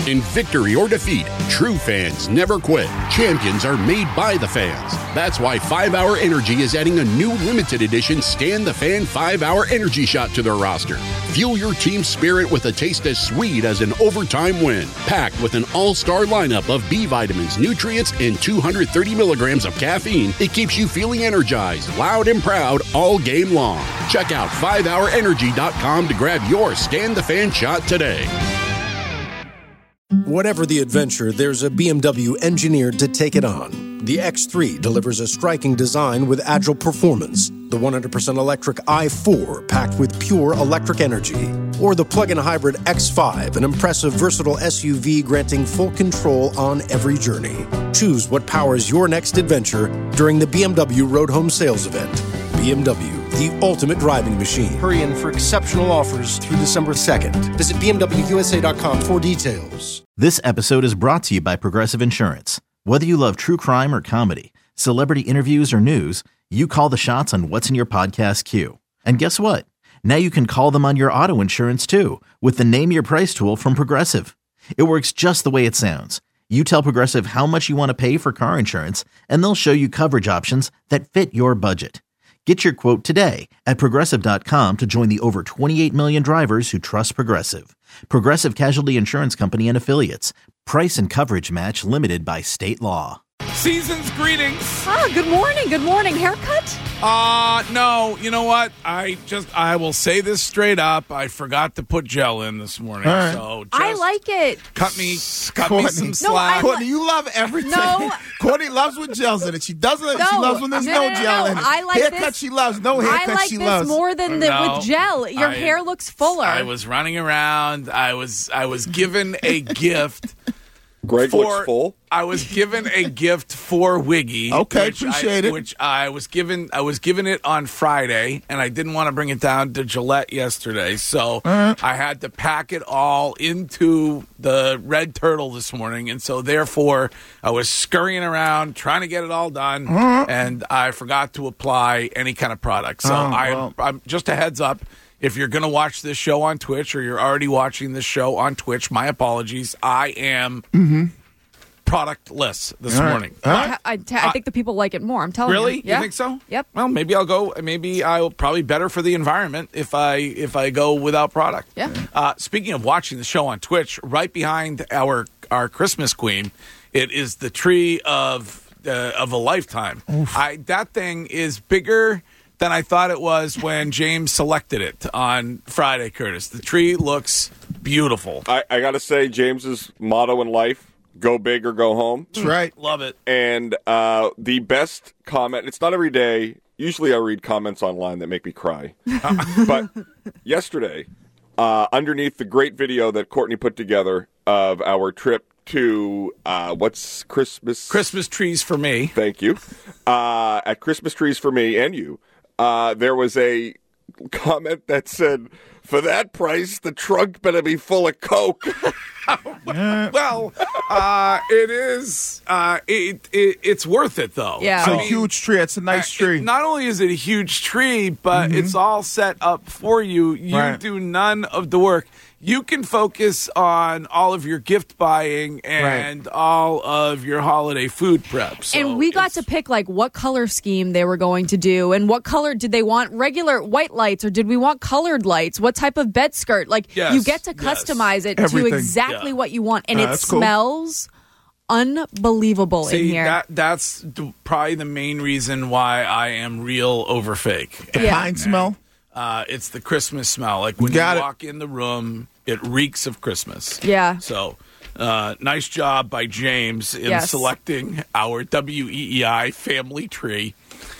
In victory or defeat, true fans never quit. Champions are made by the fans. That's why 5-Hour Energy is adding a new limited edition Stan the Fan 5-Hour Energy Shot to their roster. Fuel your team's spirit with a taste as sweet as an overtime win. Packed with an all-star lineup of B vitamins, nutrients, and 230 milligrams of caffeine, it keeps you feeling energized, loud, and proud all game long. Check out 5hourenergy.com to grab your Stan the Fan shot today. Whatever the adventure, there's a BMW engineered to take it on. The X3 delivers a striking design with agile performance. The 100% electric i4 packed with pure electric energy. Or the plug-in hybrid X5, an impressive versatile SUV granting full control on every journey. Choose what powers your next adventure during the BMW Road Home Sales Event. BMW, the ultimate driving machine. Hurry in for exceptional offers through December 2nd. Visit BMWUSA.com for details. This episode is brought to you by Progressive Insurance. Whether you love true crime or comedy, celebrity interviews or news, you call the shots on what's in your podcast queue. And guess what? Now you can call them on your auto insurance too with the Name Your Price tool from Progressive. It works just the way it sounds. You tell Progressive how much you want to pay for car insurance, and they'll show you coverage options that fit your budget. Get your quote today at Progressive.com to join the over 28 million drivers who trust Progressive. Progressive Casualty Insurance Company and Affiliates. Price and coverage match limited by state law. Season's greetings. Good morning. Good morning. Haircut? No. You know what? I will say this straight up. I forgot to put gel in this morning. Right. So I like it. Cut me Courtney. some slack. Courtney, you love everything. No. Courtney loves when gel's in it. She doesn't. No. She loves when there's no gel in it. I like haircut this. she loves. No haircut I like she this loves. more than with gel. Your hair looks fuller. I was running around. I was given a gift. Greg looks full. I was given a gift for Wiggy. Okay, appreciate it. Which I was given it on Friday, and I didn't want to bring it down to Gillette yesterday, so I had to pack it all into the Red Turtle this morning, and so therefore I was scurrying around trying to get it all done, and I forgot to apply any kind of product. So I'm just a heads up. If you're going to watch this show on Twitch or you're already watching this show on Twitch, my apologies. I am productless this morning. I think the people like it more. I'm telling you. Really? You think so? Yep. Well, maybe I'll go. Maybe I'll probably better for the environment if I go without product. Yeah. Speaking of watching the show on Twitch, right behind our Christmas queen, it is the tree of a lifetime. That thing is bigger than I thought it was when James selected it on Friday, Curtis. The tree looks beautiful. I got to say, James's motto in life, go big or go home. That's right. Love it. And the best comment, it's not every day. Usually I read comments online that make me cry. But yesterday, underneath the great video that Courtney put together of our trip to, what's Christmas? Christmas trees for me. Thank you. At Christmas Trees for Me and you. There was a comment that said, for that price, the trunk better be full of Coke. Well, it is. It's worth it, though. Yeah. It's a huge tree. It's a nice tree. Not only is it a huge tree, but it's all set up for you. You do none of the work. You can focus on all of your gift buying and all of your holiday food prep. So and we got to pick what color scheme they were going to do, and what color did they want? Regular white lights, or did we want colored lights? What type of bed skirt? You get to customize it Everything. to exactly what you want, and it smells unbelievable in here. That's probably the main reason why I am real over fake. The pine smell. It's the Christmas smell. When you walk in the room, it reeks of Christmas. Yeah. So, nice job by James in selecting our WEEI family tree.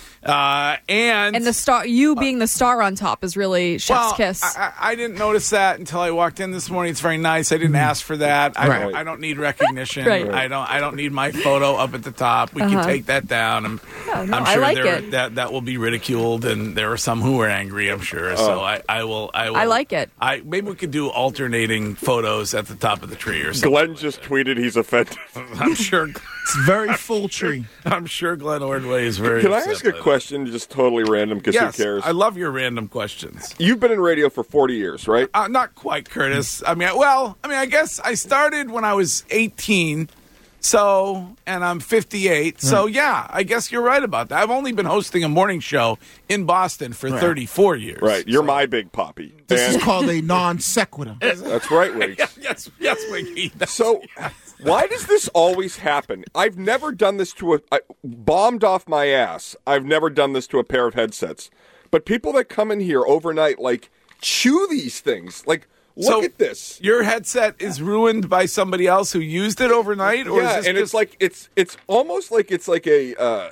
And the star, you being the star on top, is really chef's kiss. I didn't notice that until I walked in this morning. It's very nice. I didn't ask for that. I don't need recognition. I don't need my photo up at the top. We can take that down. I'm sure I like that will be ridiculed, and there are some who are angry, I'm sure. So I will. I like it. Maybe we could do alternating photos at the top of the tree or something. Glenn just tweeted he's offended. I'm sure It's very full tree. I'm sure Glenn Ordway is very Can I ask a question, just totally random, because yes, who cares? I love your random questions. You've been in radio for 40 years, right? Not quite, Curtis. I guess I started when I was 18, and I'm 58. So, yeah, I guess you're right about that. I've only been hosting a morning show in Boston for 34 years. Right. You're my big poppy. This is called a non sequitur. That's right, Wiggs. yes, Wiggy. So, why does this always happen? I've never done this bombed off my ass. I've never done this to a pair of headsets. But people that come in here overnight, chew these things. Look at this. Your headset is ruined by somebody else who used it overnight? Or yeah, is this and it's almost like it's like a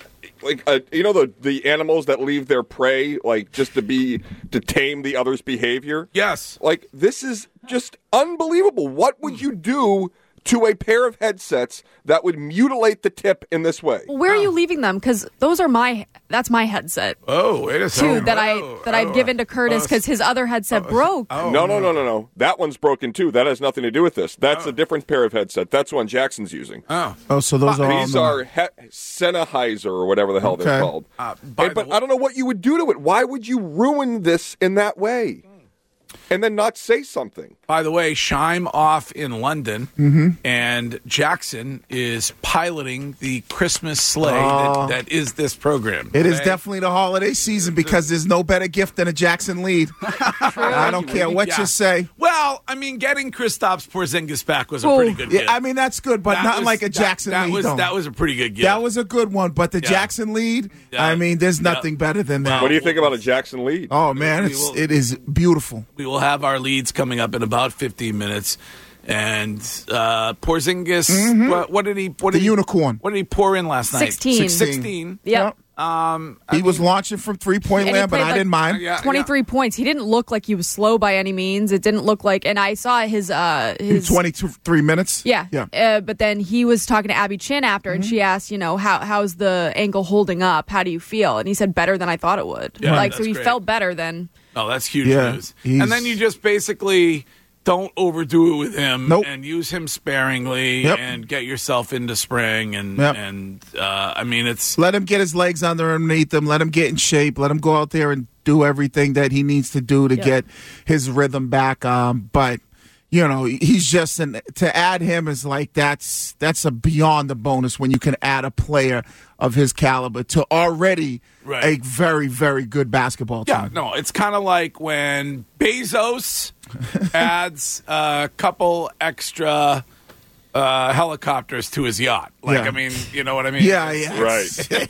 the animals that leave their prey just to tame the other's behavior? Yes. This is just unbelievable. What would you do to a pair of headsets that would mutilate the tip in this way? Well, where are you leaving them? Because that's my headset. Oh, wait a second. Too, that I've given to Curtis because his other headset broke. No. That one's broken too. That has nothing to do with this. That's a different pair of headset. That's one Jackson's using. Oh, so those are these are Sennheiser or whatever the hell they're called. But I don't know what you would do to it. Why would you ruin this in that way? And then not say something. By the way, Scheim off in London, and Jackson is piloting the Christmas sleigh that is this program. It is definitely the holiday season because there's no better gift than a Jackson lead. I don't care what you say. Well, getting Kristaps Porzingis back was a pretty good gift. Yeah, that's good, but not like a Jackson lead. That was a pretty good gift. That was a good one, but the Jackson lead, there's nothing better than that. What do you think about a Jackson lead? Oh, man, it is beautiful. We will have our leads coming up in about 15 minutes. And Porzingis, what did he? The unicorn. What did he pour in last night? 16. Yep. He was launching from three-point land, but I didn't mind. 23 points. He didn't look like he was slow by any means. It didn't look like, and I saw his 23 minutes. Yeah. But then he was talking to Abby Chin after, and she asked, how's the ankle holding up? How do you feel? And he said, better than I thought it would. Yeah, so he felt better than. Oh, that's huge news. And then you just basically don't overdo it with him and use him sparingly and get yourself into spring. It's... Let him get his legs underneath him. Let him get in shape. Let him go out there and do everything that he needs to do to get his rhythm back. But... he's just to add him is that's a beyond the bonus when you can add a player of his caliber to already a very, very good basketball team. Yeah, no, it's kind of like when Bezos adds a couple extra helicopters to his yacht. You know what I mean? Yeah. Right.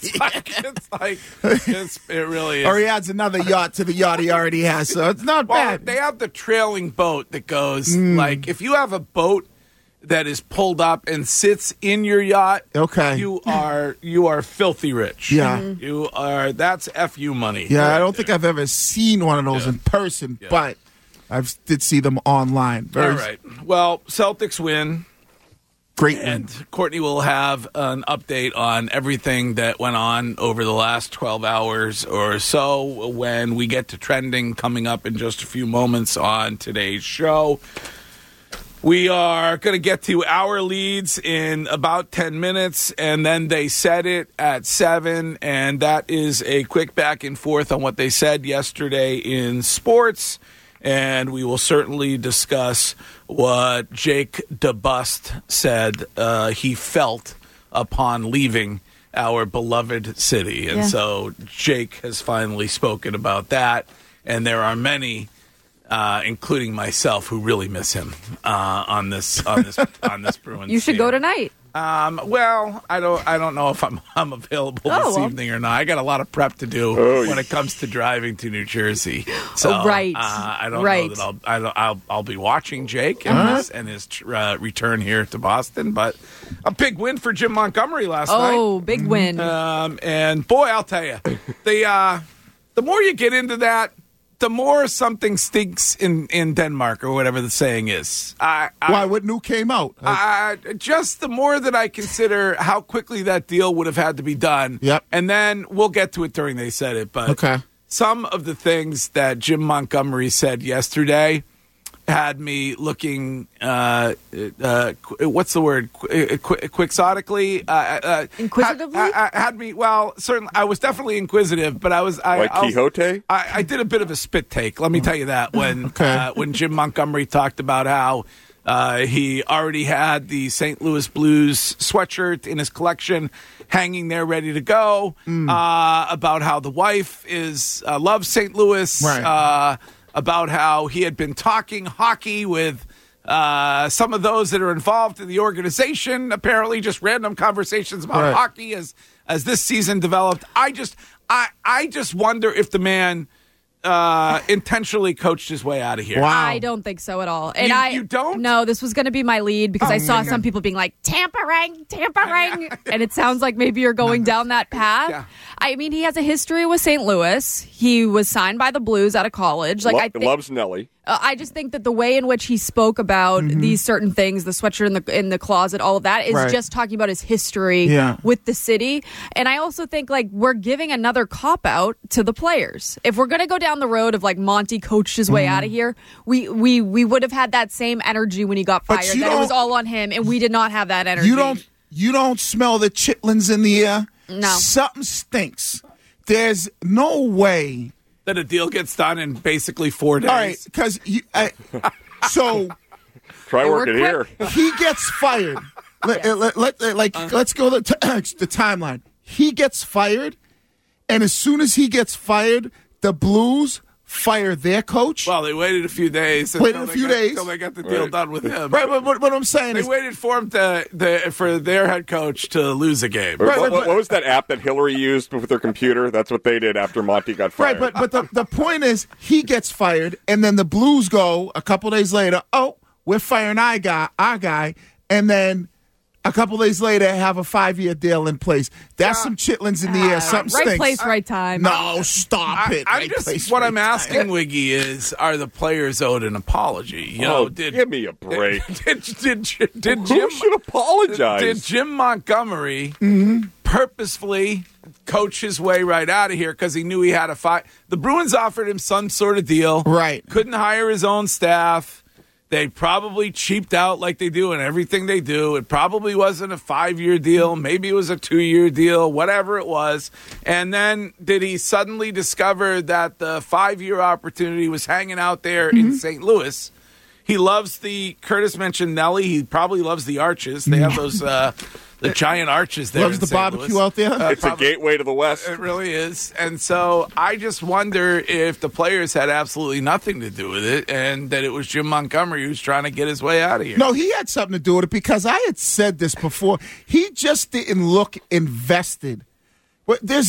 It really is. Or he adds another yacht to the yacht he already has, so it's not bad. They have the trailing boat that goes, if you have a boat that is pulled up and sits in your yacht, you are filthy rich. Yeah. You are, that's FU money. Yeah, I don't think I've ever seen one of those in person, but I did see them online. All right. Well, Celtics win. Great win. And Courtney will have an update on everything that went on over the last 12 hours or so when we get to trending coming up in just a few moments on today's show. We are going to get to our leads in about 10 minutes, and then they said it at 7, and that is a quick back and forth on what they said yesterday in sports. And we will certainly discuss what Jake DeBust said he felt upon leaving our beloved city. And so Jake has finally spoken about that. And there are many, including myself, who really miss him on this Bruins You should team. go tonight. Well, I don't know if I'm available this evening or not. I got a lot of prep to do when it comes to driving to New Jersey. So I don't know that I'll be watching Jake and his return here to Boston. But a big win for Jim Montgomery last night. Oh, big win. And boy, I'll tell you, the more you get into that, the more something stinks in Denmark or whatever the saying is. What new came out? Just the more that I consider how quickly that deal would have had to be done. Yep. And then we'll get to it during they said it. But some of the things that Jim Montgomery said yesterday, had me looking. What's the word? Quixotically. Inquisitively. Had me. Well, certainly, I was definitely inquisitive, but I was. Quixote. I did a bit of a spit take. Let me tell you that when Jim Montgomery talked about how. He already had the St. Louis Blues sweatshirt in his collection hanging there ready to go, about how the wife loves St. Louis, right. About how he had been talking hockey with some of those that are involved in the organization, apparently just random conversations about hockey as this season developed. I just wonder if the man intentionally coached his way out of here. Wow. I don't think so at all. And you don't? No, this was going to be my lead because I saw some people being like, tampering. And it sounds like maybe you're going down that path. Yeah. I mean, he has a history with St. Louis. He was signed by the Blues out of college. Loves Nelly. I just think that the way in which he spoke about these certain things, the sweatshirt in the closet, all of that, is just talking about his history with the city. And I also think we're giving another cop-out to the players. If we're going to go down the road of Monty coached his way out of here, we would have had that same energy when he got fired, that it was all on him, and we did not have that energy. You don't smell the chitlins in the air? No. Something stinks. There's no way that a deal gets done in basically 4 days. All right, because so try working here. He gets fired. Let's go to the timeline. He gets fired, and as soon as he gets fired, the Blues fire their coach. Well, they waited a few days. Until they got the deal done with him. Right, but what I'm saying is they waited for him for their head coach to lose a game. What was that app that Hillary used with her computer? That's what they did after Monty got fired. Right, but the point is he gets fired, and then the Blues go a couple days later, we're firing our guy, and then a couple days later have a 5-year deal in place. That's some chitlins in the air. Something stinks. Right place, right time. No, stop it. I'm asking, Wiggy, is are the players owed an apology? Give me a break. Did Jim? Who should apologize? Did Jim Montgomery purposefully coach his way right out of here because he knew he had a fight? The Bruins offered him some sort of deal. Right. Couldn't hire his own staff. They probably cheaped out like they do in everything they do. It probably wasn't a 5-year deal. Maybe it was a 2-year deal, whatever it was. And then did he suddenly discover that the 5-year opportunity was hanging out there in St. Louis? He loves Curtis mentioned Nelly. He probably loves the arches. They have those the giant arches there. Loves the barbecue out there. It's a gateway to the West. It really is. And so I just wonder if the players had absolutely nothing to do with it and that it was Jim Montgomery who's trying to get his way out of here. No, he had something to do with it because I had said this before. He just didn't look invested. But there's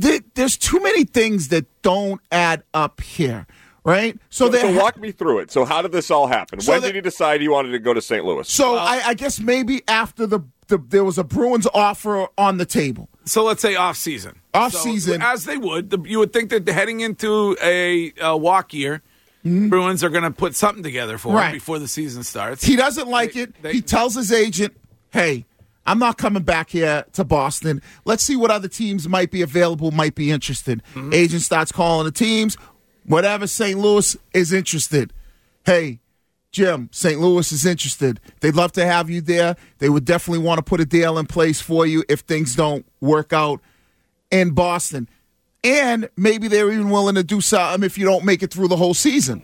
too many things that don't add up here. Right? So walk me through it. So how did this all happen? When did he decide he wanted to go to St. Louis? So I guess maybe after there was a Bruins offer on the table. So let's say off-season. Off-season. So, as they would. You would think that heading into a walk year, Bruins are going to put something together for him before the season starts. He doesn't like it. He tells his agent, hey, I'm not coming back here to Boston. Let's see what other teams might be available, might be interested. Agent starts calling the teams. Whatever St. Louis is interested. Hey, Jim, St. Louis is interested. They'd love to have you there. They would definitely want to put a deal in place for you if things don't work out in Boston. And maybe they're even willing to do something if you don't make it through the whole season.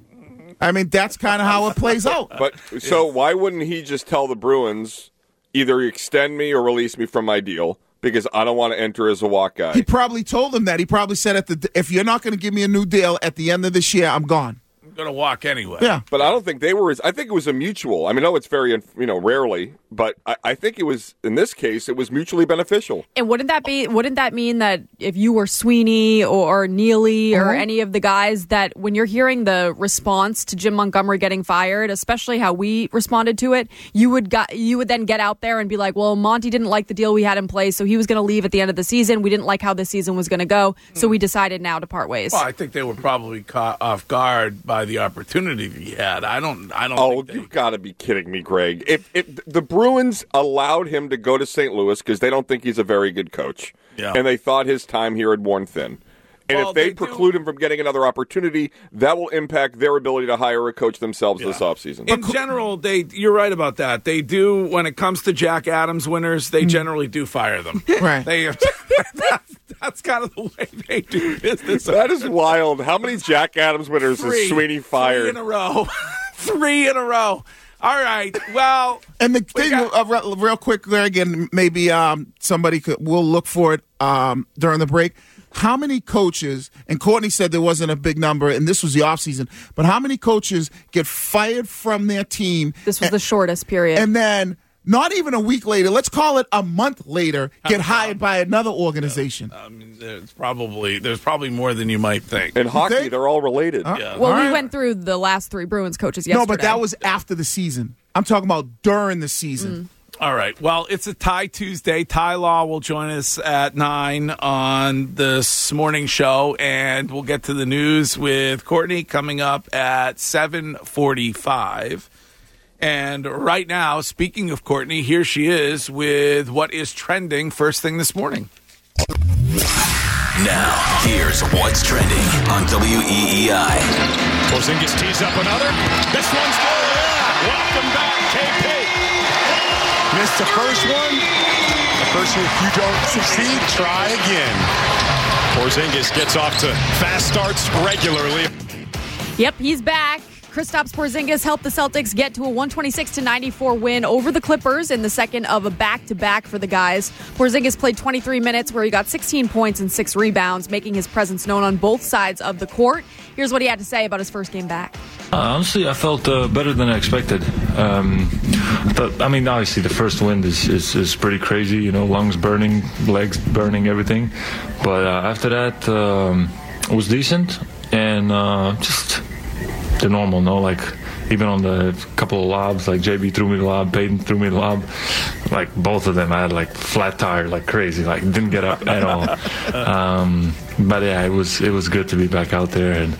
I mean, that's kind of how it plays out. But so why wouldn't he just tell the Bruins, either extend me or release me from my deal? Because I don't want to enter as a walk guy. He probably told them that. He probably said, if you're not going to give me a new deal at the end of this year, I'm gone. I'm going to walk anyway. Yeah. But I don't think they were. I think it was a mutual. I mean, no, it's very, rarely. But I think it was, in this case, it was mutually beneficial. And wouldn't that mean that if you were Sweeney or Neely or any of the guys, that when you're hearing the response to Jim Montgomery getting fired, especially how we responded to it, you would then get out there and be like, well, Monty didn't like the deal we had in place, so he was going to leave at the end of the season. We didn't like how the season was going to go, so we decided now to part ways. Well, I think they were probably caught off guard by the opportunity he had. I don't. Oh, you've got to be kidding me, Greg. If the Bruins allowed him to go to St. Louis because they don't think he's a very good coach, and they thought his time here had worn thin, And if they preclude him from getting another opportunity, that will impact their ability to hire a coach themselves this offseason. In general, you're right about that. They do, when it comes to Jack Adams winners, they generally do fire them. Right. That's kind of the way they do business. That is wild. How many Jack Adams winners has Sweeney fired? 3 in a row. 3 in a row. All right. Well, and the thing, real quick there again, maybe somebody we'll look for it during the break. How many coaches, and Courtney said there wasn't a big number, and this was the offseason, but how many coaches get fired from their team? This was the shortest period. And then not even a week later, let's call it a month later, get hired by another organization. I mean, there's probably more than you might think. In hockey, they're all related. Yeah. Well, we went through the last 3 Bruins coaches yesterday. No, but that was after the season. I'm talking about during the season. All right. Well, it's a Tie Tuesday. Ty Law will join us at 9 on this morning show, and we'll get to the news with Courtney coming up at 7:45. And right now, speaking of Courtney, here she is with what is trending first thing this morning. Now, here's what's trending on WEEI. Porzingis tees up another. This one's good. Yeah. Welcome back, KP. Missed the first one. The first one, if you don't succeed, try again. Porzingis gets off to fast starts regularly. Yep, he's back. Kristaps Porzingis helped the Celtics get to a 126-94 win over the Clippers in the second of a back-to-back for the guys. Porzingis played 23 minutes where he got 16 points and 6 rebounds, making his presence known on both sides of the court. Here's what he had to say about his first game back. Honestly, I felt better than I expected. Obviously the first win is pretty crazy, lungs burning, legs burning, everything. But after that, it was decent and just the normal, even on the couple of lobs, like JB threw me the lob, Peyton threw me the lob, like both of them, I had flat tire, like crazy, didn't get up at all. But yeah, it was good to be back out there. And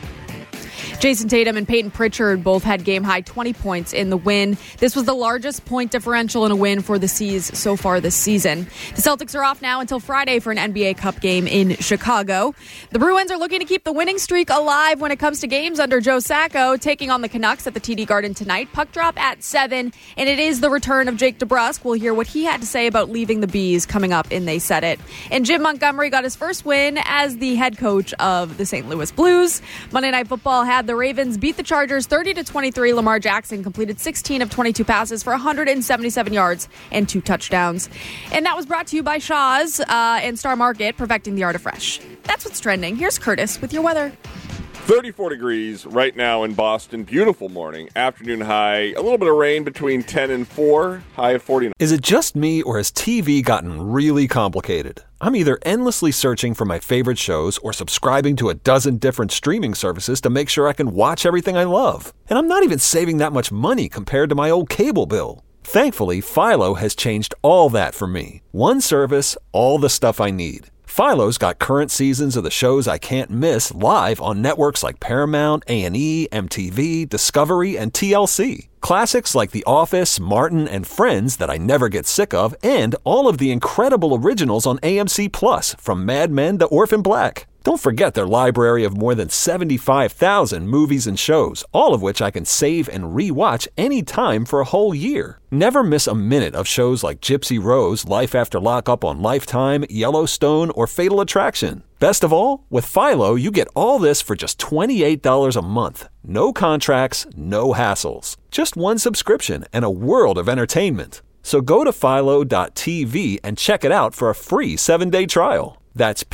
Jason Tatum and Peyton Pritchard both had game-high 20 points in the win. This was the largest point differential in a win for the C's so far this season. The Celtics are off now until Friday for an NBA Cup game in Chicago. The Bruins are looking to keep the winning streak alive when it comes to games under Joe Sacco, taking on the Canucks at the TD Garden tonight. Puck drop at 7, and it is the return of Jake DeBrusk. We'll hear what he had to say about leaving the Bees coming up in They Said It. And Jim Montgomery got his first win as the head coach of the St. Louis Blues. Monday Night Football had the Ravens beat the Chargers 30-23. Lamar Jackson completed 16 of 22 passes for 177 yards and 2 touchdowns. And that was brought to you by Shaw's and Star Market, perfecting the art of fresh. That's what's trending. Here's Curtis with your weather. 34 degrees right now in Boston. Beautiful morning. Afternoon high. A little bit of rain between 10 and 4. High of 49. Is it just me, or has TV gotten really complicated? I'm either endlessly searching for my favorite shows or subscribing to a dozen different streaming services to make sure I can watch everything I love. And I'm not even saving that much money compared to my old cable bill. Thankfully, Philo has changed all that for me. One service, all the stuff I need. Philo's got current seasons of the shows I can't miss live on networks like Paramount, A&E, MTV, Discovery, and TLC. Classics like The Office, Martin, and Friends that I never get sick of, and all of the incredible originals on AMC+, from Mad Men to Orphan Black. Don't forget their library of more than 75,000 movies and shows, all of which I can save and re-watch anytime for a whole year. Never miss a minute of shows like Gypsy Rose, Life After Lockup on Lifetime, Yellowstone, or Fatal Attraction. Best of all, with Philo, you get all this for just $28 a month. No contracts, no hassles. Just one subscription and a world of entertainment. So go to philo.tv and check it out for a free 7-day trial. That's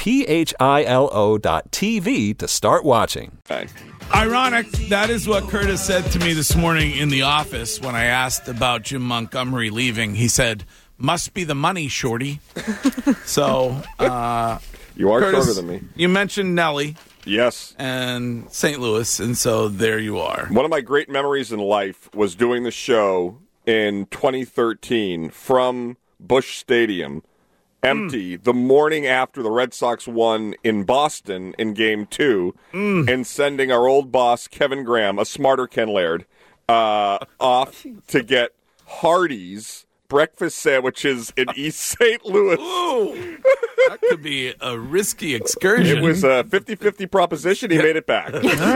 philo.tv to start watching. Ironic, that is what Curtis said to me this morning in the office when I asked about Jim Montgomery leaving. He said, "Must be the money, shorty." So, you are Curtis, shorter than me. You mentioned Nelly. Yes. And St. Louis, and so there you are. One of my great memories in life was doing the show in 2013 from Busch Stadium, empty, the morning after the Red Sox won in Boston in Game 2, and sending our old boss, Kevin Graham, a smarter Ken Laird, off to get Hardee's breakfast sandwiches in East St. Louis. Ooh, that could be a risky excursion. It was a 50-50 proposition. He made it back.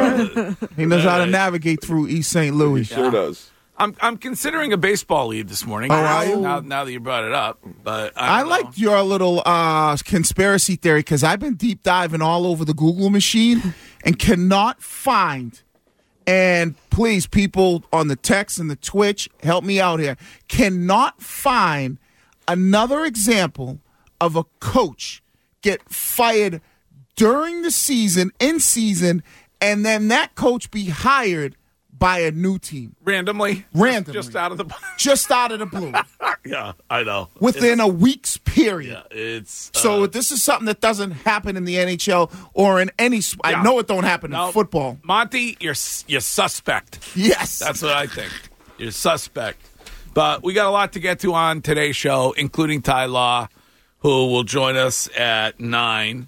He knows how to navigate through East St. Louis. He sure does. I'm considering a baseball lead this morning. Oh, are you? Now that you brought it up, but I liked your little conspiracy theory because I've been deep diving all over the Google machine and cannot find. And please, people on the text and the Twitch, help me out here. Cannot find another example of a coach get fired during the season, in season, and then that coach be hired by a new team. Randomly? Just out of the Just out of the blue. Yeah, I know. Within a week's period. Yeah, so this is something that doesn't happen in the NHL or in any I know it don't happen in football. Monty, you're suspect. Yes. That's what I think. You're suspect. But we got a lot to get to on today's show, including Ty Law, who will join us at 9.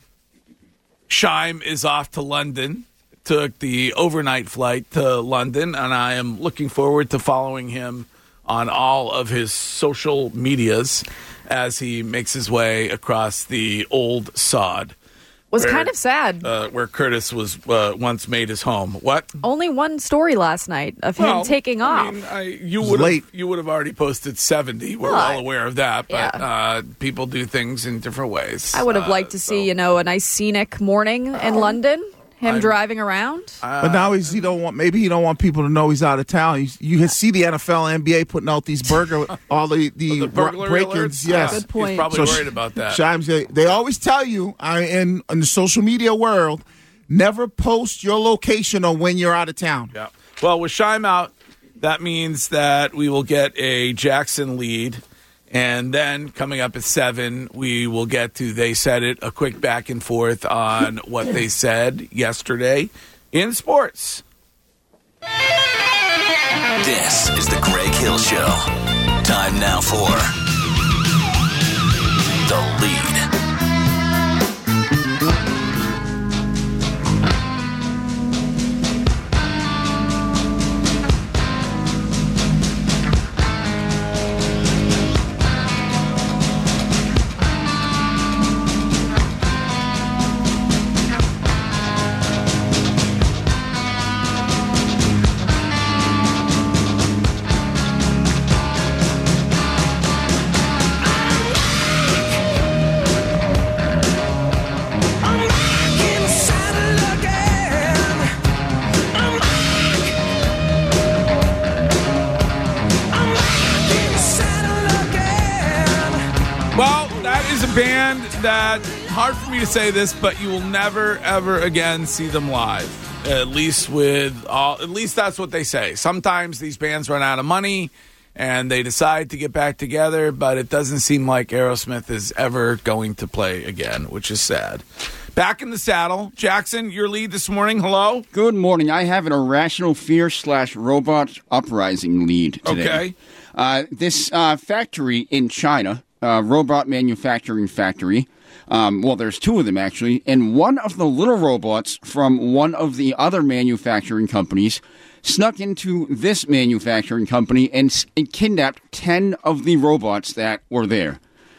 Scheim is off to London. Took the overnight flight to London, and I am looking forward to following him on all of his social medias as he makes his way across the old sod. Was kind of sad. Where Curtis was once made his home. What? Only one story last night of him taking off. You would have already posted 70. We're all aware of that, but people do things in different ways. I would have liked to see, a nice scenic morning in London. Him driving around, but now he don't want people to know he's out of town. You see the NFL, NBA putting out these all the break-ins. Yes, good point. He's probably worried about that. Shimes, they always tell you in the social media world, never post your location or when you're out of town. Yeah. Well, with Scheim out, that means that we will get a Jackson lead. And then coming up at 7, we will get to They Said It, a quick back and forth on what they said yesterday in sports. This is the Greg Hill Show. Time now for The Lead. Band that, hard for me to say this, but you will never, ever again see them live. At least that's what they say. Sometimes these bands run out of money and they decide to get back together, but it doesn't seem like Aerosmith is ever going to play again, which is sad. Back in the saddle, Jackson, your lead this morning. Hello. Good morning. I have an irrational fear / robot uprising lead today. Okay. This factory in China. Robot manufacturing factory. Well, there's 2 of them, actually. And one of the little robots from one of the other manufacturing companies snuck into this manufacturing company and kidnapped 10 of the robots that were there.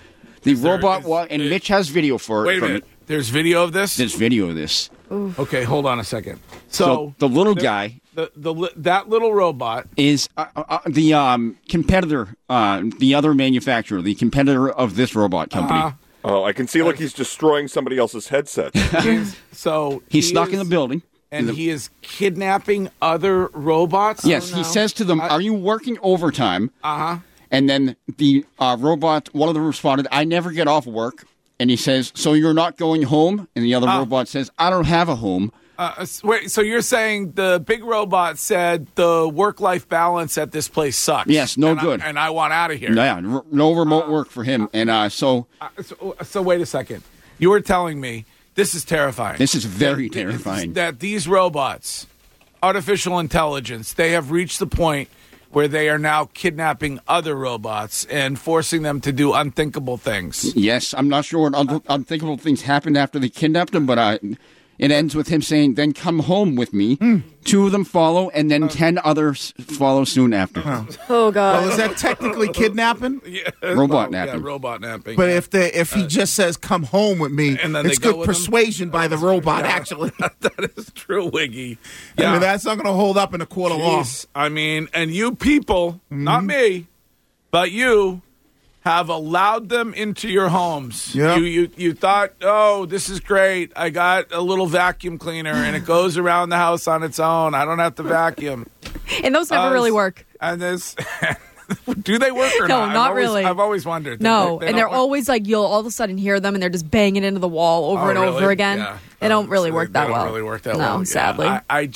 Mitch has video for it. Wait a minute. There's video of this? There's video of this. Oof. Okay, hold on a second. So the little guy... that little robot is the competitor, the other manufacturer, the competitor of this robot company. Oh, I can see like he's destroying somebody else's headset. So he's stuck in the building. And he is kidnapping other robots? Yes, he says to them, are you working overtime? Uh-huh. And then the robot, one of them responded, I never get off work. And he says, so you're not going home? And the other robot says, I don't have a home. Wait, so you're saying the big robot said the work-life balance at this place sucks? Yes, good. I want out of here. Yeah, no remote work for him. And so wait a second. You were telling me, this is terrifying. This is very terrifying. That these robots, artificial intelligence, they have reached the point where they are now kidnapping other robots and forcing them to do unthinkable things. Yes, I'm not sure what unthinkable things happened after they kidnapped them, but It ends with him saying, "Then come home with me." 2 of them follow, and then 10 others follow soon after. Oh, God. Well, is that technically kidnapping? Yeah, Robot napping. Yeah, robot napping. But if he just says, "Come home with me," and then it's they go good with persuasion him? by the robot, actually. That is true, Wiggy. I mean, that's not going to hold up in a court of law. I mean, and you people, not me, but you, have allowed them into your homes. Yep. You thought, oh, this is great. I got a little vacuum cleaner, and it goes around the house on its own. I don't have to vacuum. And those never really work. And this... Do they work or not? No, not really. I've always wondered. No, they and they're work. always like, you'll all of a sudden hear them and they're just banging into the wall over and over again. Yeah. They don't really work that well. They don't really work that well. No, sadly.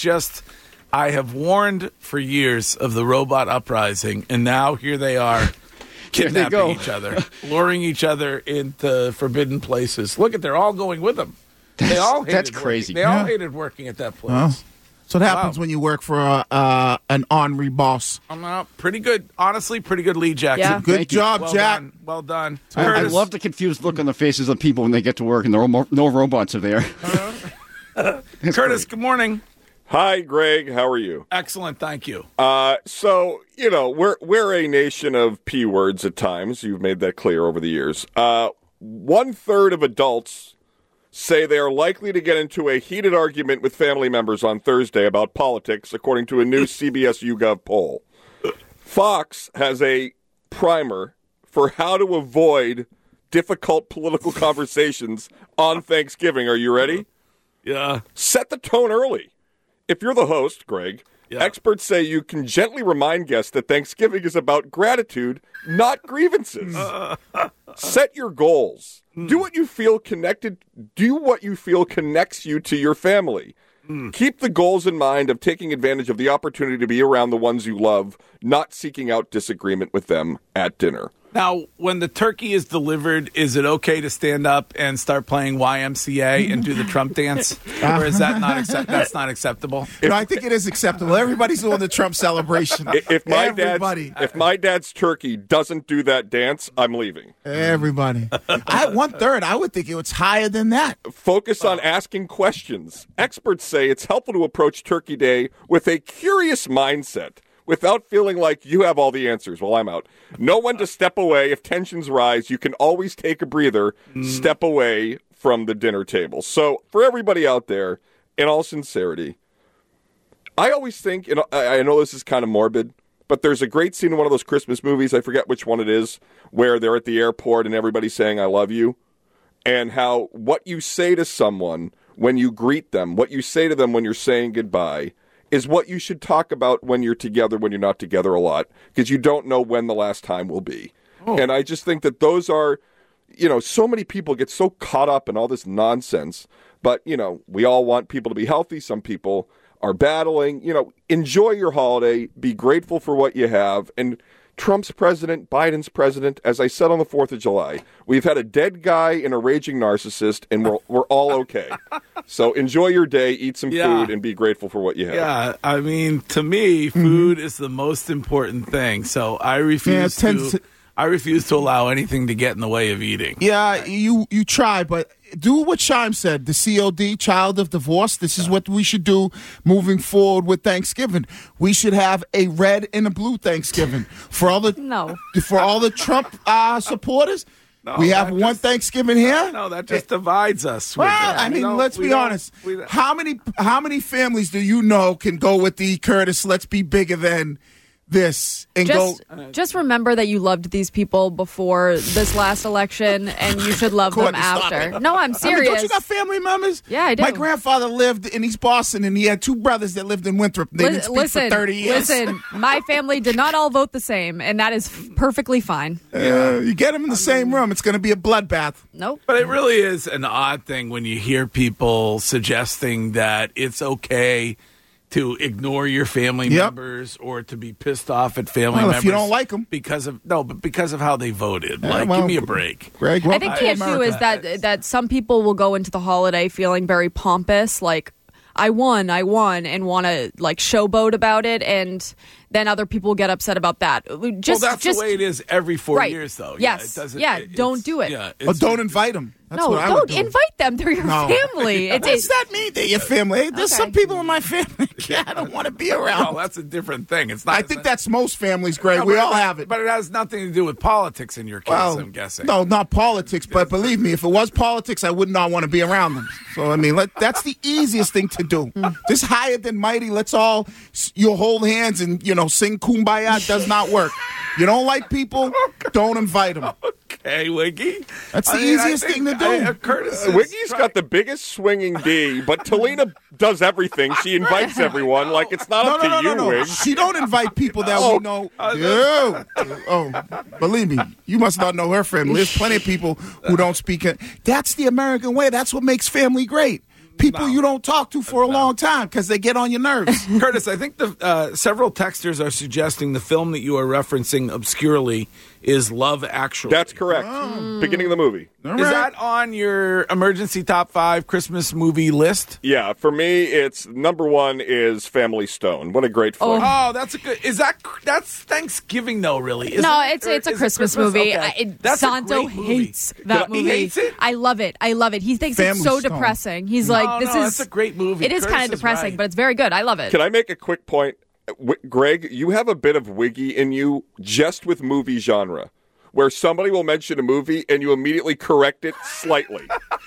I have warned for years of the robot uprising, and now here they are kidnapping each other, luring each other into forbidden places. Look they're all going with them. That's crazy. They all hated working at that place. Well, so what happens when you work for an ornery boss? Pretty good. Honestly, pretty good lead, Jackson. Yeah. Good job, Jack. Well done. I love the confused look on the faces of people when they get to work and no robots are there. Curtis, great. good morning. Hi, Greg. How are you? Excellent, thank you. So, we're a nation of P words at times. You've made that clear over the years. 1/3 of adults say they are likely to get into a heated argument with family members on Thursday about politics, according to a new CBS YouGov poll. Fox has a primer for how to avoid difficult political conversations on Thanksgiving. Are you ready? Yeah. Set the tone early. If you're the host, Greg, experts say you can gently remind guests that Thanksgiving is about gratitude, not grievances. Set your goals. Do what you feel connected. Do what you feel connects you to your family. Keep the goals in mind of taking advantage of the opportunity to be around the ones you love, not seeking out disagreement with them at dinner. Now, when the turkey is delivered, is it okay to stand up and start playing YMCA and do the Trump dance? Or is that that's not acceptable? No, I think it is acceptable. Everybody's doing the Trump celebration. If my dad's turkey doesn't do that dance, I'm leaving. Everybody. 1/3, I would think it was higher than that. Focus on asking questions. Experts say it's helpful to approach Turkey Day with a curious mindset, without feeling like you have all the answers. Well, I'm out. Know when to step away. If tensions rise, you can always take a breather, step away from the dinner table. So for everybody out there, in all sincerity, I always think, and I know this is kind of morbid, but there's a great scene in one of those Christmas movies, I forget which one it is, where they're at the airport and everybody's saying, I love you, and how what you say to someone when you greet them, what you say to them when you're saying goodbye, is what you should talk about when you're together, when you're not together a lot, because you don't know when the last time will be. And I just think that those are, so many people get so caught up in all this nonsense, but, we all want people to be healthy. Some people are battling, enjoy your holiday, be grateful for what you have. And Trump's president, Biden's president, as I said on the 4th of July, we've had a dead guy and a raging narcissist, and we're all okay. So enjoy your day, eat some food, and be grateful for what you have. Yeah, I mean, to me, food is the most important thing. So I refuse to allow anything to get in the way of eating. Yeah, you try, but do what Shime said, the COD, child of divorce. This is what we should do moving forward with Thanksgiving. We should have a red and a blue Thanksgiving. For all the Trump supporters, we have one Thanksgiving here. No, that just divides us. Well, let's be honest. How many families do you know can go with the Curtis, let's be bigger than this and just remember that you loved these people before this last election, and you should love them after. No, I'm serious. Don't you got family members? Yeah, I do. My grandfather lived in East Boston, and he had 2 brothers that lived in Winthrop. They didn't speak for 30 years. Listen, my family did not all vote the same, and that is perfectly fine. You get them in the same room, it's going to be a bloodbath. Nope. But it really is an odd thing when you hear people suggesting that it's okay to ignore your family members or to be pissed off at family members. If you don't like them. Because of how they voted. Give me a break. Greg, I think the issue is that some people will go into the holiday feeling very pompous, like, I won, and want to, showboat about it, and then other people get upset about that. Just the way it is every 4 right. years, though. Yes. Don't do it. Yeah, or don't invite them. That's what I would do. Invite them. They're your family. What does that mean? They're your family. There's some people in my family I don't want to be around. Well, that's a different thing. It's not. I think that's most families, Greg. We all have it. But it has nothing to do with politics in your case, I'm guessing. No, not politics. But believe me, if it was politics, I would not want to be around them. So, I mean, that's the easiest thing to do. This higher than mighty, let's all you hold hands and, sing Kumbaya does not work. You don't like people, don't invite them. Okay, Wiggy. That's the easiest thing to do. Curtis Wiggy's got the biggest swinging D, but Talina does everything. She invites everyone. Like, it's not up to you, Wig. She don't invite people that we know. Believe me, you must not know her family. There's plenty of people who don't speak it. That's the American way. That's what makes family great. People you don't talk to for a long time because they get on your nerves. Curtis, I think the several texters are suggesting the film that you are referencing obscurely is Love Actually. That's correct. Beginning of the movie. Is that on your emergency top 5 Christmas movie list? Yeah, for me, it's number 1 is Family Stone. What a great film. Oh, that's a good. That's Thanksgiving though, really? It's a Christmas movie. Okay. Santo hates that movie. He hates it. I love it. He thinks Family it's so Stone. depressing. He's like, this is it's a great movie. It is kind of depressing, but it's very good. I love it. Can I make a quick point? Greg, you have a bit of Wiggy in you just with movie genre, where somebody will mention a movie and you immediately correct it slightly.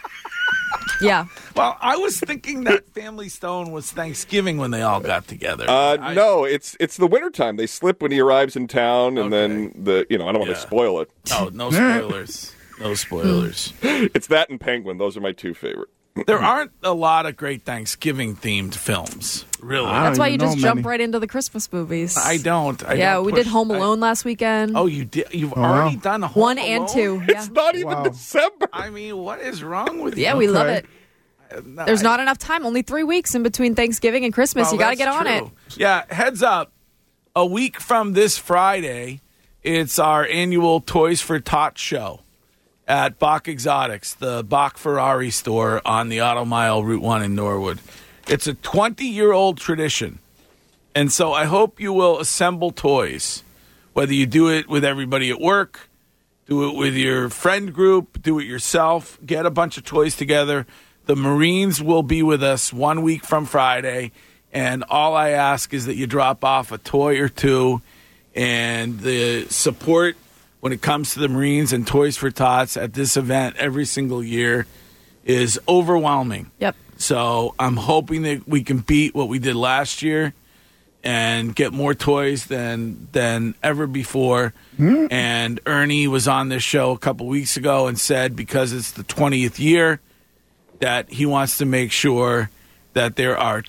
Yeah. Well, I was thinking that Family Stone was Thanksgiving when they all got together. No, it's the wintertime. They slip when he arrives in town, and then I don't want to spoil it. Oh, no spoilers. No spoilers. It's that and Penguin. Those are my 2 favorite. There aren't a lot of great Thanksgiving-themed films, really. That's why you just jump right into the Christmas movies. I don't. We did Home Alone last weekend. Oh, you did? You've already done Home 1 Alone? and 2. It's not even December. I mean, what is wrong with you? Yeah, we love it. There's not enough time. Only 3 weeks in between Thanksgiving and Christmas. You got to get on it. Yeah, heads up. A week from this Friday, it's our annual Toys for Tots show at Bach Exotics, the Bach Ferrari store on the Auto Mile Route 1 in Norwood. It's a 20-year-old tradition, and so I hope you will assemble toys, whether you do it with everybody at work, do it with your friend group, do it yourself, get a bunch of toys together. The Marines will be with us 1 week from Friday, and all I ask is that you drop off a toy or two, and the support when it comes to the Marines and Toys for Tots at this event every single year is overwhelming. Yep. So I'm hoping that we can beat what we did last year and get more toys than ever before. And Ernie was on this show a couple weeks ago and said because it's the 20th year that he wants to make sure that there are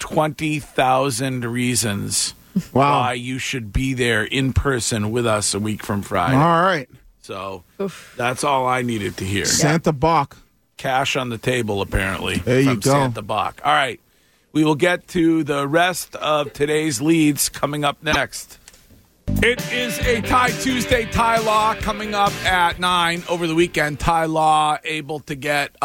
20,000 reasons why you should be there in person with us a week from Friday. All right. So that's all I needed to hear. Santa Bach. Cash on the table, apparently, there you from go. Santa Bach. All right. We will get to the rest of today's leads coming up next. It is a Ty Tuesday. Ty Law coming up at 9 over the weekend. Ty Law able to get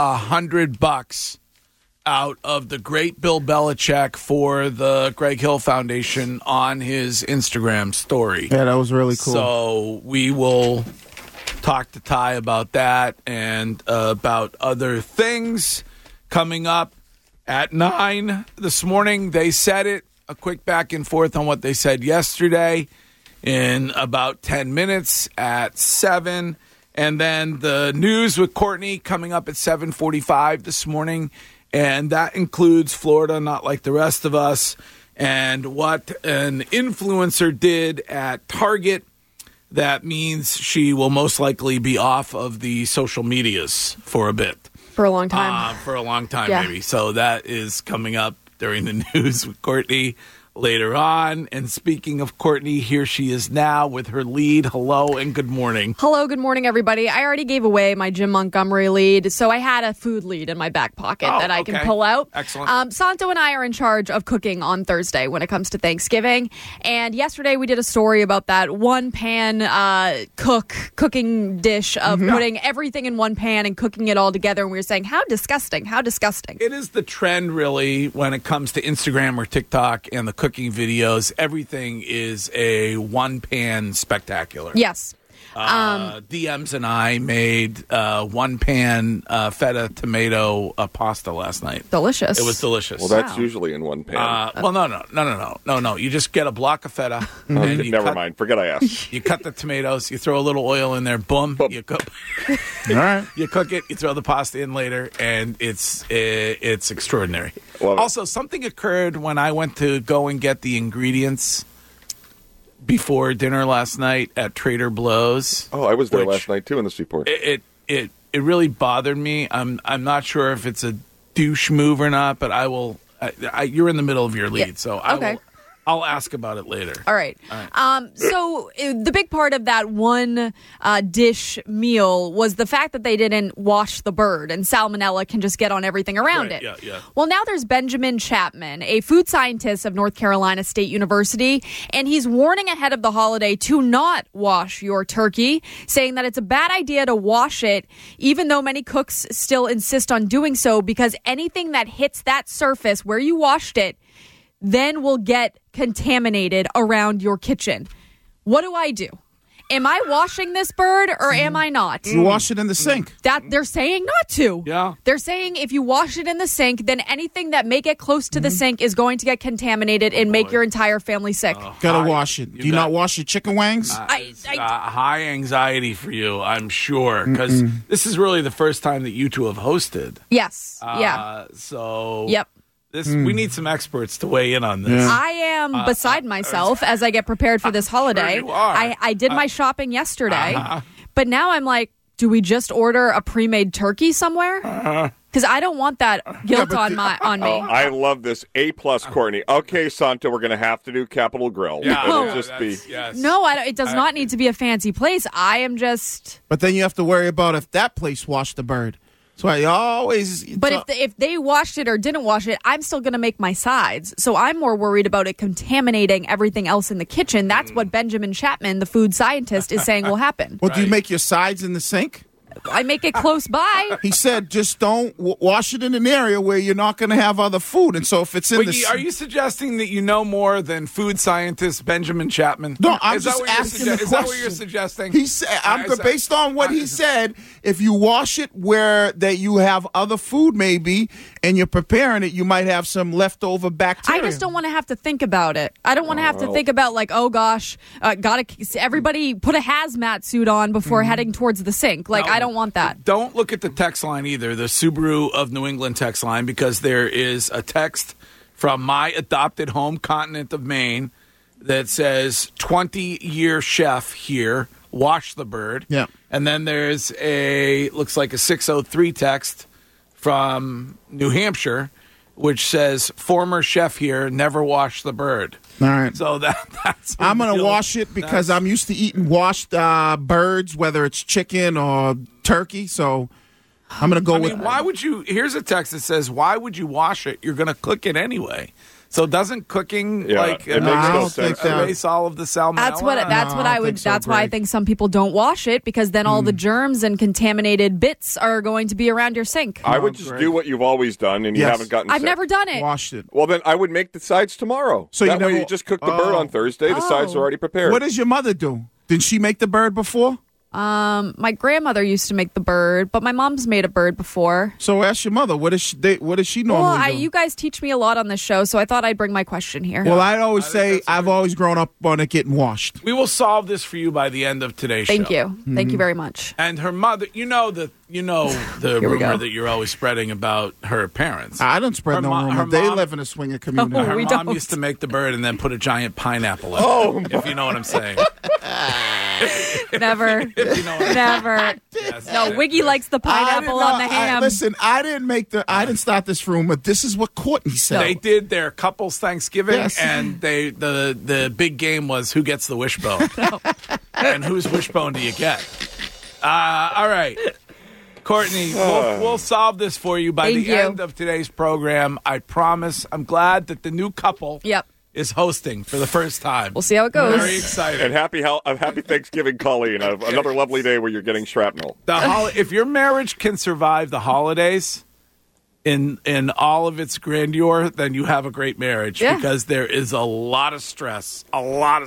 $100 out of the great Bill Belichick for the Greg Hill Foundation on his Instagram story. Yeah, that was really cool. So we will talk to Ty about that and about other things coming up at 9 this morning. They said it. A quick back and forth on what they said yesterday in about 10 minutes at 7. And then the news with Courtney coming up at 7:45 this morning. And that includes Florida, not like the rest of us, and what an influencer did at Target. That means she will most likely be off of the social medias for a bit. For a long time. Maybe. So that is coming up during the news with Courtney later on. And speaking of Courtney, here she is now with her lead. Hello and good morning. Hello, good morning, everybody. I already gave away my Jim Montgomery lead, so I had a food lead in my back pocket that I can pull out. Excellent. Santo and I are in charge of cooking on Thursday when it comes to Thanksgiving. And yesterday we did a story about that one-pan cooking dish of putting everything in one pan and cooking it all together. And we were saying, how disgusting, how disgusting. It is the trend, really, when it comes to Instagram or TikTok and the cooking cooking videos, everything is a one-pan spectacular. Yes. DMs and I made one-pan feta tomato pasta last night. Delicious. It was delicious. Well, that's usually in one pan. Well, no. You just get a block of feta. And you Never mind. Forget I asked. You cut the tomatoes. You throw a little oil in there. Boom. You cook. All right. You cook it. You throw the pasta in later, and it's extraordinary. Also, something occurred when I went to go and get the ingredients before dinner last night at Trader Blo's. Oh, I was there last night too in the Seaport. It really bothered me. I'm not sure if it's a douche move or not, but I will. You're in the middle of your lead, so I'll ask about it later. All right. So the big part of that one dish meal was the fact that they didn't wash the bird, and salmonella can just get on everything around it. Yeah. Well, now there's Benjamin Chapman, a food scientist of North Carolina State University, and he's warning ahead of the holiday to not wash your turkey, saying that it's a bad idea to wash it, even though many cooks still insist on doing so, because anything that hits that surface where you washed it then will get contaminated around your kitchen. What do I do? Am I washing this bird or am I not? You wash it in the sink. That they're saying not to. Yeah. They're saying if you wash it in the sink, then anything that may get close to the sink is going to get contaminated and make your entire family sick. Gotta wash it. Do you not wash your chicken wings? High anxiety for you, I'm sure, because this is really the first time that you two have hosted. Yes. So. Yep. We need some experts to weigh in on this. Yeah. I am beside myself as I get prepared for this holiday. Sure you are. I did my shopping yesterday, but now I'm like, do we just order a pre-made turkey somewhere? Because I don't want that guilt on me. Oh, I love this. A+, Courtney. Okay, Santa, we're going to have to do Capital Grill. Yeah, It'll just be. Yes. No, it does not need to be a fancy place. I am just. But then you have to worry about if that place washed the bird. That's why you always. But if they washed it or didn't wash it, I'm still going to make my sides. So I'm more worried about it contaminating everything else in the kitchen. That's what Benjamin Chapman, the food scientist, is saying will happen. Well, do you make your sides in the sink? I make it close by. He said just don't wash it in an area where you're not going to have other food. And so if it's in the... Are you suggesting that you know more than food scientist Benjamin Chapman? No, I'm just asking the question. Is that what you're suggesting? He said, based on what he said, if you wash it where that you have other food maybe and you're preparing it, you might have some leftover bacteria. I just don't want to have to think about it. I don't want to have to think about like, oh gosh, everybody put a hazmat suit on before heading towards the sink. Like, I don't want that. Don't look at the text line either, the Subaru of New England text line, because there is a text from my adopted home continent of Maine that says 20-year chef here, wash the bird. Yeah. And then there's looks like a 603 text from New Hampshire, which says former chef here, never wash the bird. All right. So that's. I'm going to wash it because I'm used to eating washed birds, whether it's chicken or turkey. So I'm going to go with. Why would you? Here's a text that says, "Why would you wash it? You're going to cook it anyway." So doesn't cooking erase all of the salmonella? That's why I think some people don't wash it, because then all the germs and contaminated bits are going to be around your sink. I would just do what you've always done, and you haven't gotten I've sick. never done it. Washed it. Well, then I would make the sides tomorrow. So that way you just cook the bird on Thursday. The sides are already prepared. What does your mother do? Did she make the bird before? My grandmother used to make the bird, but my mom's made a bird before. So ask your mother. What does she normally do? You guys teach me a lot on this show, so I thought I'd bring my question here. Well, I'd always say I've always grown up on it getting washed. We will solve this for you by the end of today's show. Thank you. Thank you very much. And her mother, you know the rumor that you're always spreading about her parents. I don't spread no rumor. They live in a swinger community. Her mom used to make the bird and then put a giant pineapple in it. If you know what I'm saying. Never. Never. Yes. No, Wiggy likes the pineapple on the ham. Listen, I didn't start this rumor. This is what Courtney said. They did their couple's Thanksgiving, and the big game was who gets the wishbone. And whose wishbone do you get? All right. Courtney, we'll solve this for you by the end of today's program. I promise. I'm glad that the new couple is hosting for the first time. We'll see how it goes. Very excited. And happy Thanksgiving, Colleen. Another lovely day where you're getting shrapnel. If your marriage can survive the holidays, in all of its grandeur, then you have a great marriage because there is a lot of stress. All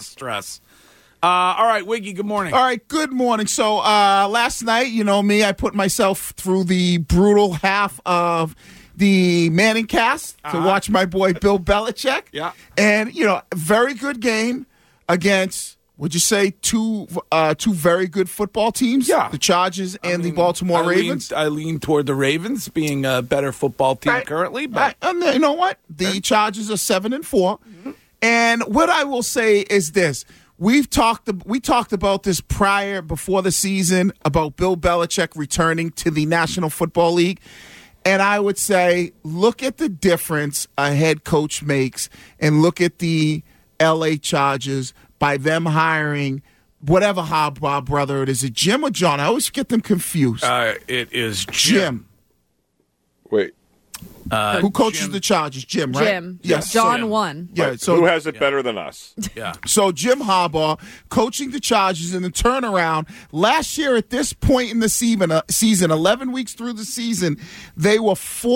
right, Wiggy, good morning. All right, good morning. So last night, you know me, I put myself through the brutal half of the Manning cast to watch my boy Bill Belichick. Yeah. And, very good game against, would you say, two very good football teams? Yeah. The Chargers and the Baltimore Ravens. I lean toward the Ravens being a better football team currently. But And you know what? The Chargers are 7-4. Mm-hmm. And what I will say is this. We talked about this before the season, about Bill Belichick returning to the National Football League. And I would say, look at the difference a head coach makes, and look at the L.A. Chargers by them hiring whatever Harbaugh brother it is. Is it Jim or John? I always get them confused. It is Jim. Wait. Who coaches the Chargers? Jim, right? Jim. Yes. John won. Yeah. So who has it better than us? Yeah. So Jim Harbaugh coaching the Chargers in the turnaround. Last year at this point in the season, 11 weeks through the season, they were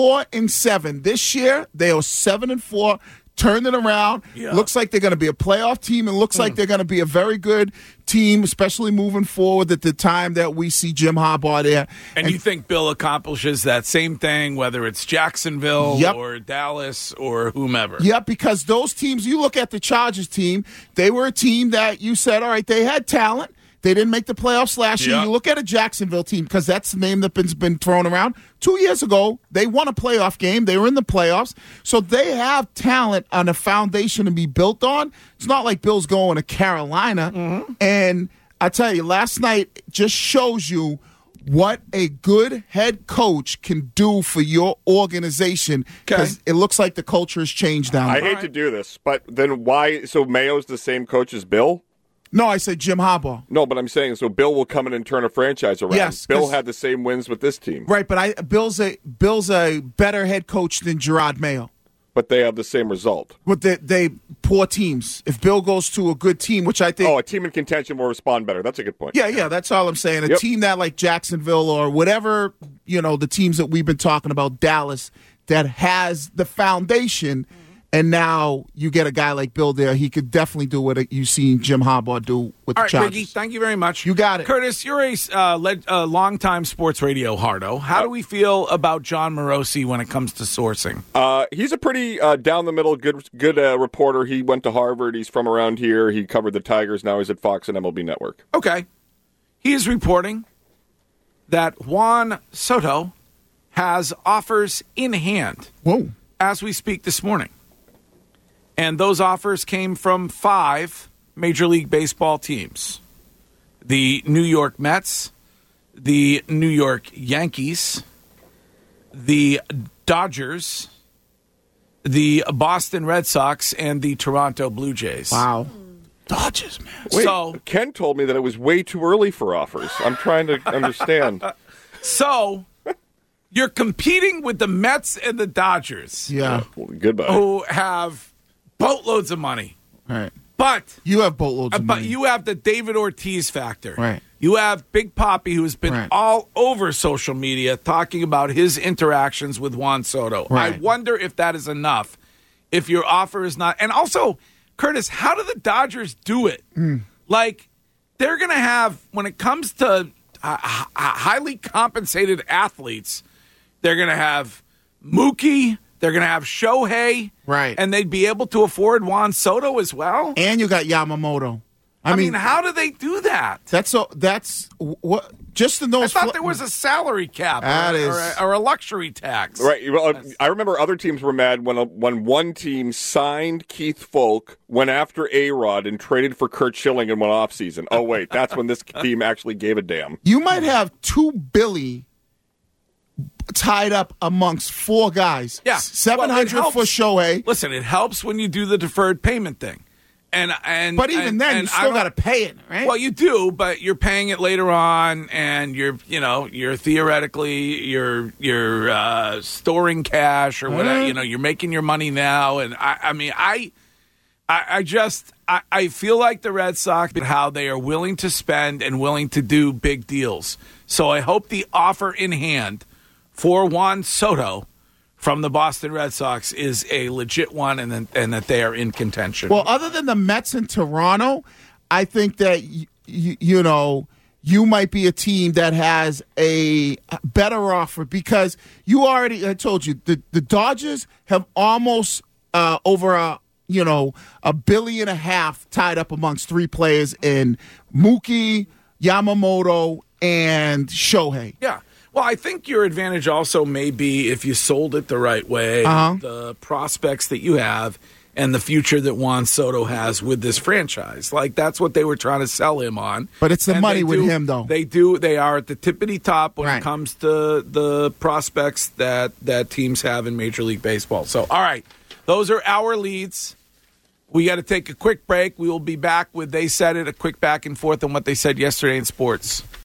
4-7. This year they are 7-4. Turned it around. Yeah. Looks like they're going to be a playoff team, and looks like they're going to be a very good team, especially moving forward at the time that we see Jim Harbaugh there. And you think Bill accomplishes that same thing, whether it's Jacksonville or Dallas or whomever? Yep, because those teams, you look at the Chargers team, they were a team that you said, all right, they had talent. They didn't make the playoffs last year. You look at a Jacksonville team, because that's the name that's been thrown around. 2 years ago, they won a playoff game. They were in the playoffs. So they have talent on a foundation to be built on. It's not like Bill's going to Carolina. Mm-hmm. And I tell you, last night just shows you what a good head coach can do for your organization, because it looks like the culture has changed down there. I hate to do this, but then why? So Mayo's the same coach as Bill? No, I said Jim Harbaugh. No, but I'm saying so Bill will come in and turn a franchise around. Yes, Bill had the same wins with this team. Right, but Bill's a better head coach than Gerard Mayo. But they have the same result. But they poor teams. If Bill goes to a good team, which I think... Oh, a team in contention will respond better. That's a good point. Yeah, that's all I'm saying. A team that like Jacksonville or whatever, the teams that we've been talking about, Dallas, that has the foundation... And now you get a guy like Bill there. He could definitely do what you've seen Jim Harbaugh do with the Chargers. All right, Ricky, thank you very much. You got it. Curtis, you're a longtime sports radio hardo. How do we feel about John Morosi when it comes to sourcing? He's a pretty down-the-middle good reporter. He went to Harvard. He's from around here. He covered the Tigers. Now he's at Fox and MLB Network. Okay. He is reporting that Juan Soto has offers in hand as we speak this morning. And those offers came from 5 Major League Baseball teams. The New York Mets, the New York Yankees, the Dodgers, the Boston Red Sox, and the Toronto Blue Jays. Wow. Dodgers, man. Wait, Ken told me that it was way too early for offers. I'm trying to understand. So, you're competing with the Mets and the Dodgers. Yeah. Well, goodbye. Who have boatloads of money. Right. But you have boatloads of money. But you have the David Ortiz factor. Right. You have Big Papi, who's been all over social media talking about his interactions with Juan Soto. Right. I wonder if that is enough, if your offer is not. And also, Curtis, how do the Dodgers do it? Like, they're going to have, when it comes to highly compensated athletes, they're going to have Mookie, they're going to have Shohei. Right. And they'd be able to afford Juan Soto as well. And you got Yamamoto. I mean, how do they do that? That's what. Just in those. I thought there was a salary cap or a luxury tax. Right. Well, I remember other teams were mad when one team signed Keith Folk, went after A-Rod, and traded for Kurt Schilling in one offseason. Oh, wait, that's when this team actually gave a damn. You might have $2 billion tied up amongst 4 guys. Yeah. $700 for Shohei. Listen, it helps when you do the deferred payment thing. But even then, you still got to pay it, right? Well, you do, but you're paying it later on, and you're theoretically you're storing cash or whatever. You're making your money now, and I feel like the Red Sox, how they are willing to spend and willing to do big deals. So I hope the offer in hand for Juan Soto from the Boston Red Sox is a legit one, and that they are in contention. Well, other than the Mets and Toronto, I think that you might be a team that has a better offer because I told you, the Dodgers have almost over $1.5 billion tied up amongst three players in Mookie, Yamamoto, and Shohei. Yeah. Well, I think your advantage also may be if you sold it the right way, the prospects that you have and the future that Juan Soto has with this franchise. Like, that's what they were trying to sell him on. But it's the money with him, though. They are at the tippity top when it comes to the prospects that teams have in Major League Baseball. So, all right, those are our leads. We got to take a quick break. We will be back with They Said It, a quick back and forth on what they said yesterday in sports.